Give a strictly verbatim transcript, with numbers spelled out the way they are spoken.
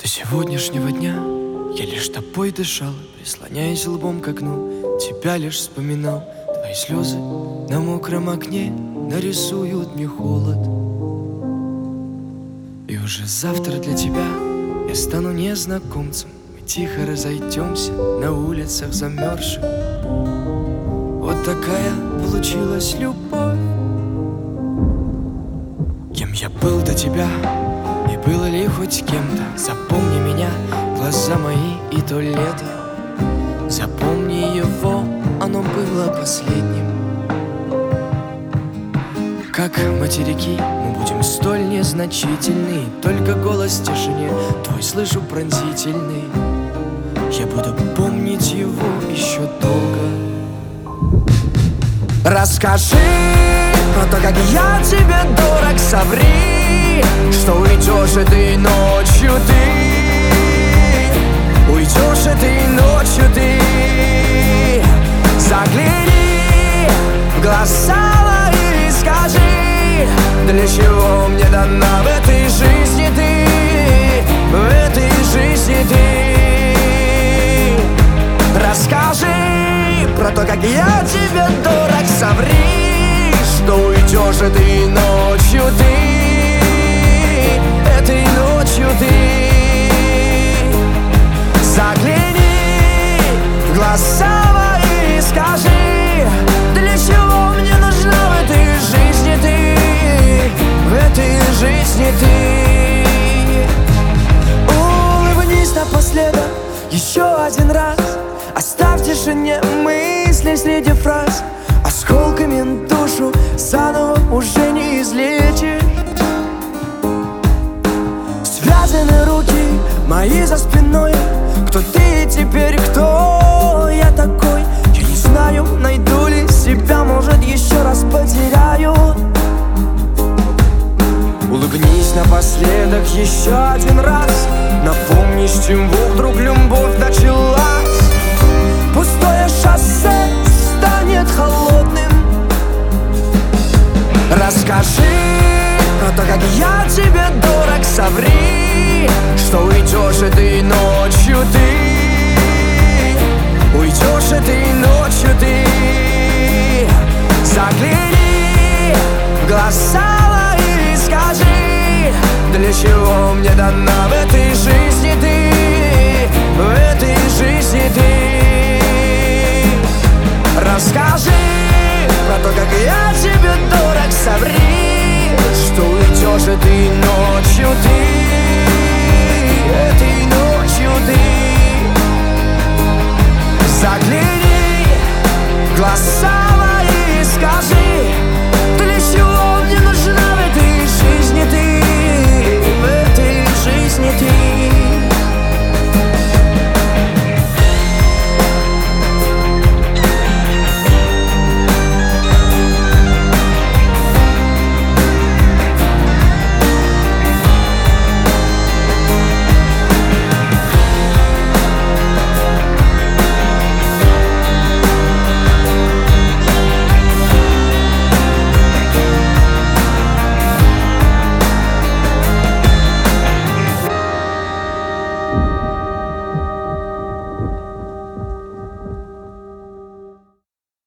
До сегодняшнего дня я лишь тобой дышал, прислоняясь лбом к окну, тебя лишь вспоминал. Твои слезы на мокром окне нарисуют мне холод. И уже завтра для тебя я стану незнакомцем. Мы тихо разойдемся на улицах замерзших. Вот такая получилась любовь. Кем я был до тебя, и было ли хоть кем-то? Запомни меня, глаза мои и то лето. Запомни его, оно было последним. Как материки мы будем столь незначительны, только голос в тишине твой слышу пронзительный. Я буду помнить его еще долго. Расскажи про то, как я тебе дорог, соври, что уйдешь этой ночью ты. Уйдешь этой ночью ты. Загляни в глаза мои и скажи, для чего мне дана в этой жизни ты. В этой жизни ты. Расскажи про то, как я тебе дорог, соври, что уйдешь этой ночью ты. Этой ночью ты. Загляни в глаза мои и скажи, для чего мне нужна в этой жизни ты. В этой жизни ты. Улыбнись напоследок еще один раз, оставь в тишине мысли среди фраз. Осколками душу заново уже не излечишь. Связаны руки мои за спиной. Кто ты теперь, кто я такой? Я не знаю, найду ли себя, может еще раз потеряю. Улыбнись напоследок еще один раз, напомни, с чего вдруг любовь началась. Пустое шоссе станет холодным. Расскажи про то, как я тебе дорог, соври, что уйдешь этой ночью ты. Уйдешь этой ночью ты. Загляни в глаза мои и скажи, для чего мне дана в этой жизни ты. В этой жизни ты. Расскажи про то, как я тебе дорог, соври, что уйдешь этой ночью ты.